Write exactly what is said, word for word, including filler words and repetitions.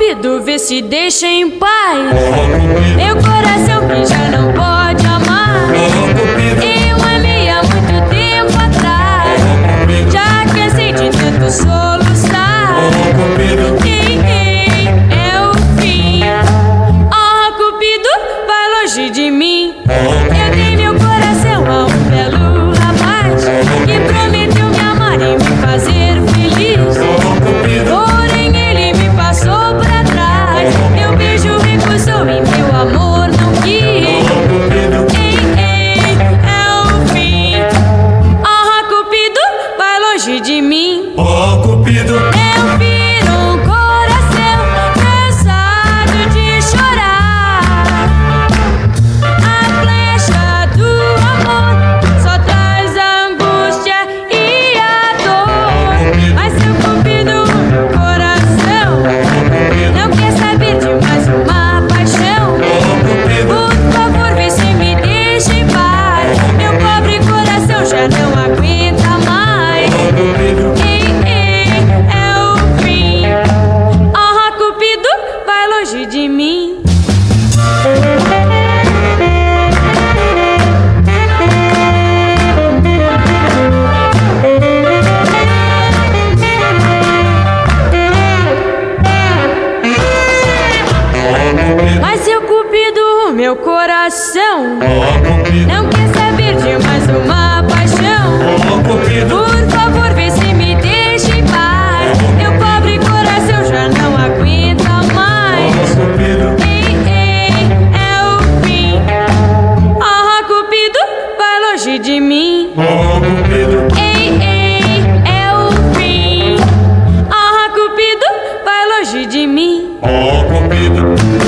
Cupido, vê se deixa em paz. Meu coração que já não pode amar. Eu amei há muito tempo atrás. Já cansei de tanto soluçar. Ei, ei, é o fim. Oh, Cupido, vai longe de mim. Eu dei meu coração a um belo rapaz que prometeu me amar e me fazer feliz. Porém ele me passou pra trás. Meu beijo recusou e meu amor não quis. Ei, ei, é o fim. Oh, Cupido, vai longe de mim. Oh, Cupido, Eu viro um coração cansado de chorar. A flecha do amor só traz angústia e a dor. Mas seu Cupido, meu coração não quer saber de mais uma paixão. Por favor, vê se me deixa em paz. Meu pobre coração já não aguenta mais. Ei, ei, é o fim. Oh, Cupido, vai longe de mim. Mas seu Cupido, meu coração não quer saber de mais uma paixão. Por favor, vê se me deixa em paz. Meu pobre coração já não aguenta mais. Ei, ei, é o fim. Oh, Cupido, vai longe de mim. Ei, ei, é o fim. Oh, Cupido, vai longe de mim. oh, Cupido.